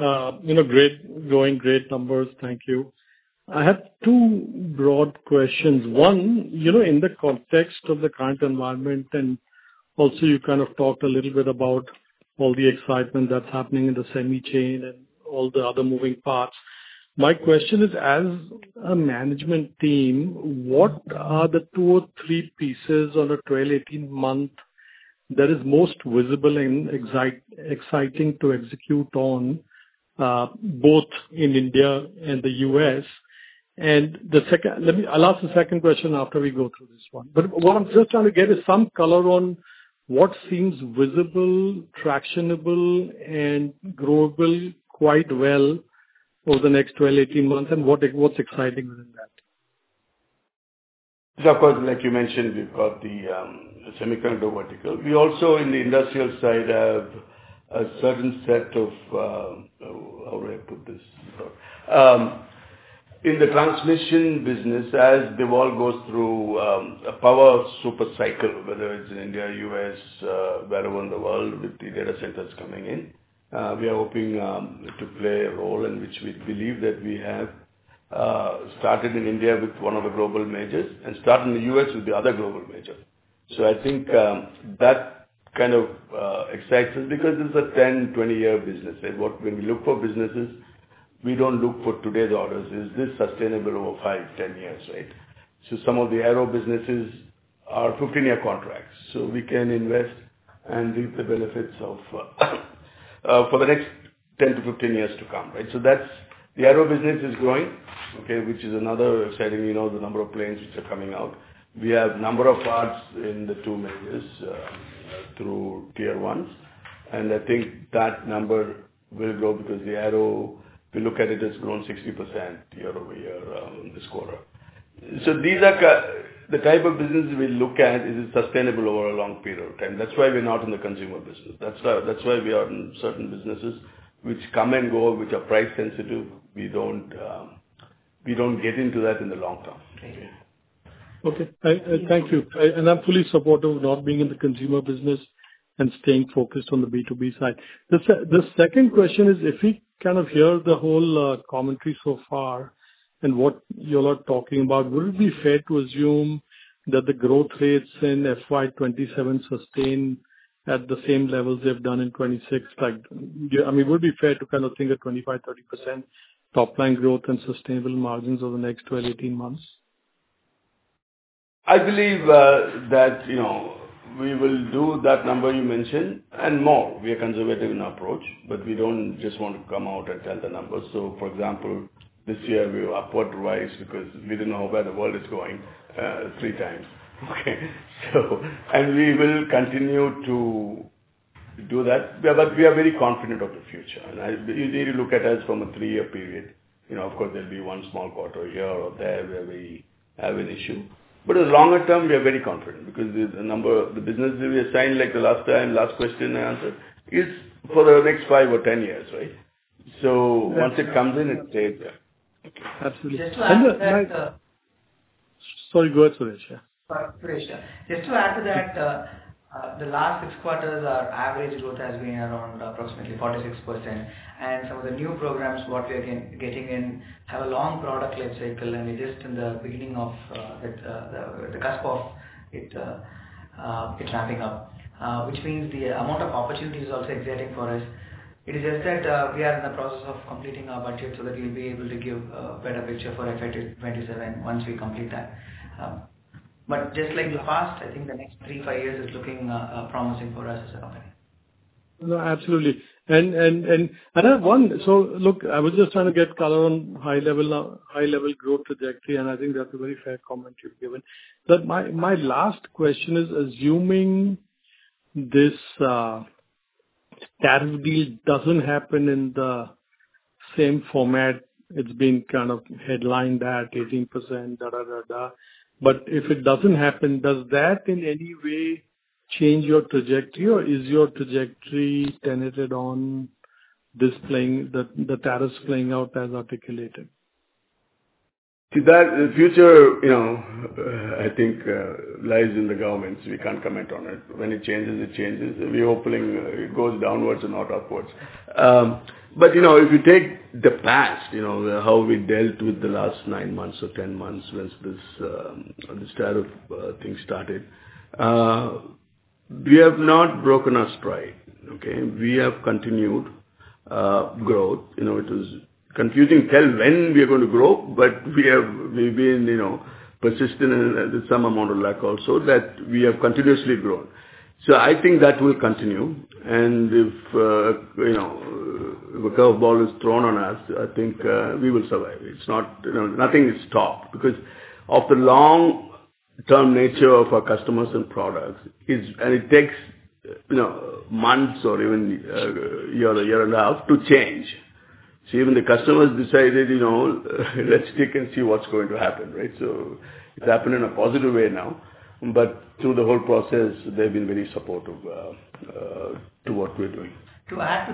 great numbers. Thank you. I have two broad questions. One, in the context of the current environment, and also you kind of talked a little bit about all the excitement that's happening in the semi chain and all the other moving parts. My question is, as a management team, what are the 2 or 3 pieces on a 12-18 month that is most visible and exciting to execute on, both in India and the US? And the second, I'll ask the second question after we go through this one. But what I'm just trying to get is some color on what seems visible, tractionable, and growable quite well over the next 12-18 months, and what's exciting within that. So of course, like you mentioned, we've got the semiconductor vertical. We also, in the industrial side, have a certain set of, how do I put this? In the transmission business, as the world goes through a power super cycle, whether it's in India, US, wherever in the world, with the data centers coming in, we are hoping to play a role in which we believe that we have started in India with one of the global majors and started in the US with the other global major. So I think that kind of excites us because it's a 10-20-year business. When we look for businesses, we don't look for today's orders. Is this sustainable over 5-10 years, right? So some of the aero businesses are 15-year contracts. So we can invest and reap the benefits of for the next 10 to 15 years to come, right? So that's the aero business is growing, okay, which is another exciting, the number of planes which are coming out. We have number of parts in the 2 majors through tier ones, and I think that number will grow because the aero, if you look at it, has grown 60% year over year in this quarter. So these are the type of businesses we look at. Is it sustainable over a long period of time? That's why we're not in the consumer business. That's why we are in certain businesses which come and go, which are price sensitive. We don't get into that in the long term. Okay. Thank you. And I'm fully supportive of not being in the consumer business and staying focused on the B2B side. The second question is, if we kind of hear the whole commentary so far and what you all are talking about, would it be fair to assume that the growth rates in FY27 sustain at the same levels they've done in 26? Would it be fair to kind of think of 25-30% top-line growth and sustainable margins over the next 12, 18 months? I believe that, we will do that number you mentioned and more. We are conservative in our approach, but we don't just want to come out and tell the numbers. So, for example, this year we were upward rise because we didn't know where the world is going 3 times. Okay. So, and we will continue to do that, but we are very confident of the future. And you need to look at us from a 3-year period. Of course, there'll be one small quarter here or there where we have an issue. But in the longer term, we are very confident because the business that we assigned, like the last question I answered, is for the next 5 or 10 years, right? So once it comes in, it stays there. Okay. Absolutely. Just to add to that, sorry, go ahead, Suresh. Yeah. Suresh, just to add to that, the last 6 quarters, our average growth has been around approximately 46%. And some of the new programs, what we are getting in, have a long product life cycle, and we're just in the beginning of the cusp of it ramping up, which means the amount of opportunity is also exciting for us. It is just that we are in the process of completing our budget so that we'll be able to give a better picture for FY27 once we complete that. But just like the past, I think the next 3-5 years is looking promising for us as a company. No, absolutely. And another one. So look, I was just trying to get color on high level growth trajectory, and I think that's a very fair comment you've given. But my last question is, assuming this tariff deal doesn't happen in the same format, it's been kind of headlined at 18%, But if it doesn't happen, does that in any way change your trajectory, or is your trajectory teneted on this the tariffs playing out as articulated? See, that the future, I think lies in the governments. We can't comment on it. When it changes, it changes. We're hoping it goes downwards and not upwards. But, if you take the past, how we dealt with the last 9 months or 10 months when this tariff thing started, we have not broken our stride. Okay, we have continued growth. It was confusing to tell when we are going to grow, but we've been persistent, and there's some amount of luck also that we have continuously grown. So I think that will continue, and if a curveball is thrown on us, I think we will survive. It's not nothing is stopped because of the long-term nature of our customers and products. And it takes months or even a year and a half to change. So even the customers decided, let's stick and see what's going to happen, right? So it's happened in a positive way now, but through the whole process, they've been very supportive to what we're doing. To add to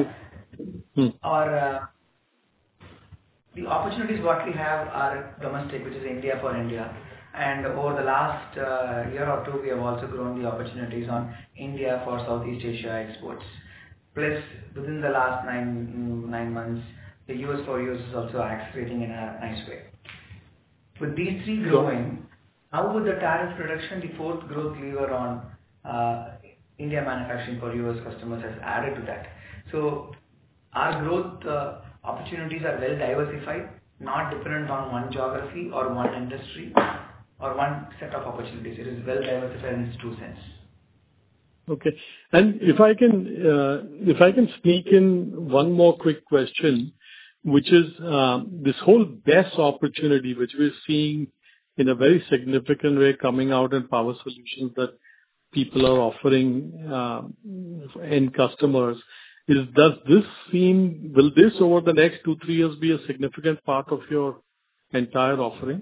that, the opportunities what we have are domestic, which is India for India. And over the last year or two, we have also grown the opportunities on India for Southeast Asia exports. Plus, within the last nine months, the US for US is also accelerating in a nice way. With these 3 growing, how would the tariff reduction, the 4th growth lever on India manufacturing for US customers, has added to that? So our growth opportunities are well diversified, not dependent on one geography or one industry or one set of opportunities. It is well diversified in its true sense. Okay. And if I can sneak in one more quick question, which is this whole BESS opportunity, which we're seeing in a very significant way coming out in power solutions that people are offering end customers. Will this over the next 2-3 years be a significant part of your entire offering?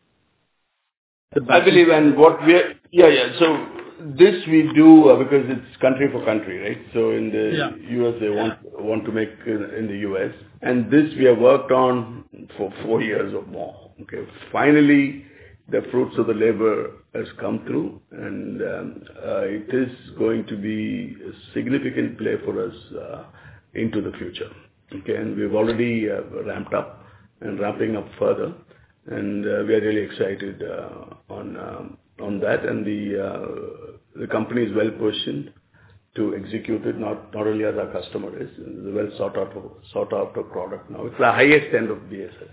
I believe, and so this we do because it's country for country, right? So in the US, they want to make in the US, and this we have worked on for 4 years or more. Okay, finally, the fruits of the labor has come through, and it is going to be a significant play for us into the future. Okay, and we've already ramped up and ramping up further, and we are really excited on that, and the company is well positioned to execute it, not only as our customer is. It's a well sought out product now. It's the highest end of BSS.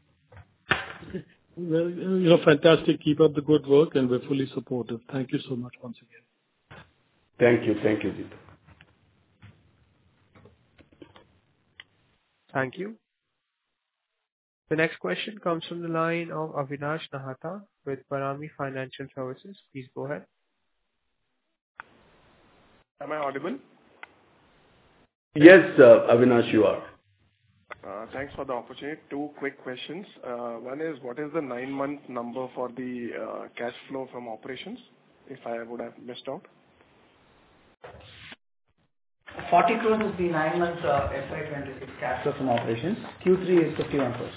Well, fantastic. Keep up the good work, and we're fully supportive. Thank you so much once again. Thank you, Jeetu. Thank you. The next question comes from the line of Avinash Nahata with Parami Financial Services. Please go ahead. Am I audible? Yes, Avinash, you are. Thanks for the opportunity. Two quick questions. One is, what is the 9-month number for the cash flow from operations, if I would have missed out? 40 crores is the 9 months FY26 cash flow from operations. Q3 is 51 crores.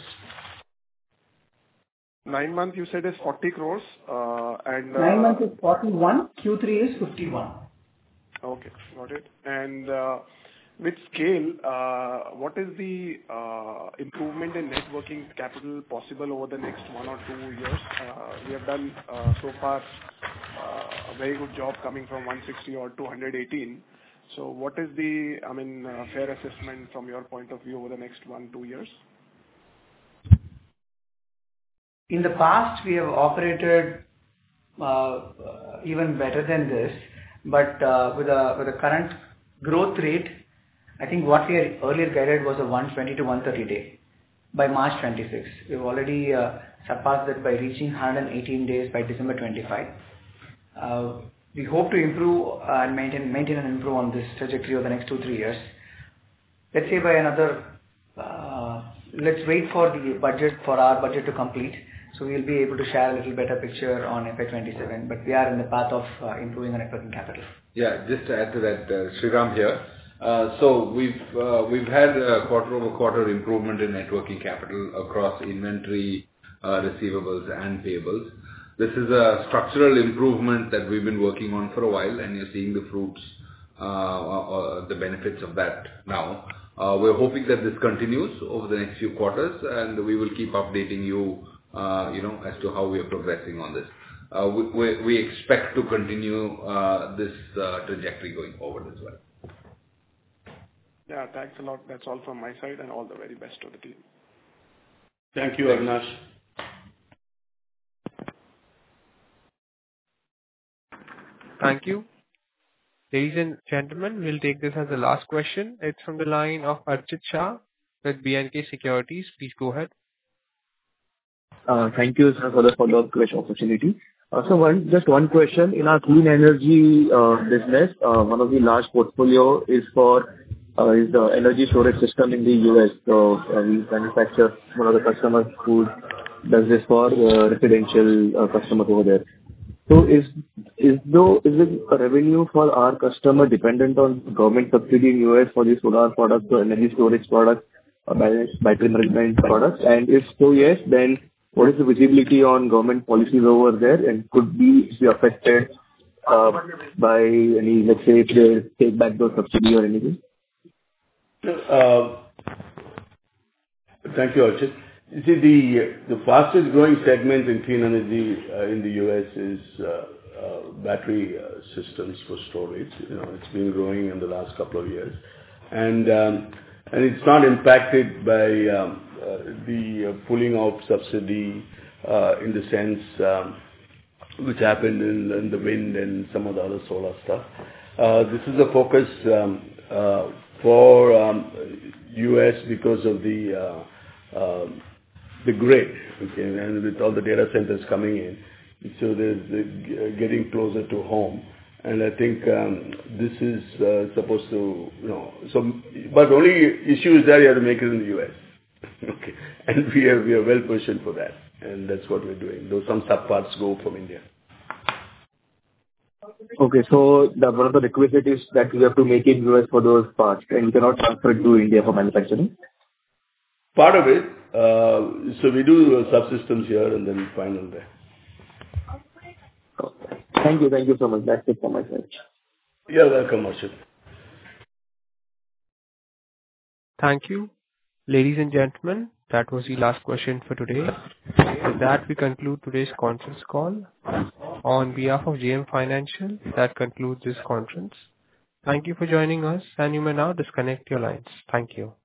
9 months you said is 40 crores and... 9 months is 41, Q3 is 51. Okay, got it. And with scale, what is the improvement in net working capital possible over the next 1 or 2 years? We have done so far a very good job coming from 160 or 218. So what is the, fair assessment from your point of view over the next 1-2 years? In the past, we have operated even better than this, but with the current growth rate, I think what we had earlier guided was a 120 to 130 day by March 26. We've already surpassed that by reaching 118 days by December 25. We hope to improve and maintain and improve on this trajectory over the next 2-3 years. Let's say by another, let's wait for our budget to complete. So we'll be able to share a little better picture on FY27, but we are in the path of improving our net working capital. Yeah, just to add to that, Sriram here. So we've had a quarter-over-quarter improvement in net working capital across inventory, receivables, and payables. This is a structural improvement that we've been working on for a while, and you're seeing the fruits, the benefits of that now. We're hoping that this continues over the next few quarters, and we will keep updating you, as to how we are progressing on this. We expect to continue this trajectory going forward as well. Yeah, thanks a lot. That's all from my side, and all the very best to the team. Thank you, Avinash. Thank you. Ladies and gentlemen, we'll take this as the last question. It's from the line of Archit Shah with B&K Securities. Please go ahead. Thank you, sir, for the follow-up question opportunity. So just one question. In our clean energy business, one of the large portfolio is the energy storage system in the US. So we manufacture one of the customers who does this for residential customers over there. So is it a revenue for our customer dependent on government subsidy in US for the solar products or energy storage products, battery management products? And if so, yes, then what is the visibility on government policies over there, and could be affected by any, let's say, if they take back those subsidy or anything? Thank you, Archit. You see, the fastest growing segment in clean energy in the US is battery systems for storage. It's been growing in the last couple of years, and it's not impacted by the pulling of subsidy in the sense which happened in the wind and some of the other solar stuff. This is a focus for US because of the grid, okay, and with all the data centers coming in, so there's getting closer to home, and I think this is supposed to, but the only issue is that you have to make it in the US, okay, and we are well positioned for that, and that's what we're doing. Though some subparts go from India. Okay, so one of the requisites is that you have to make it US for those parts, and you cannot transfer it to India for manufacturing? Part of it. So we do subsystems here and then final there. Okay. Thank you so much. That's it from my side. You're welcome, Archit. Thank you. Ladies and gentlemen, that was the last question for today. With that, we conclude today's conference call. On behalf of JM Financial, that concludes this conference. Thank you for joining us, and you may now disconnect your lines. Thank you.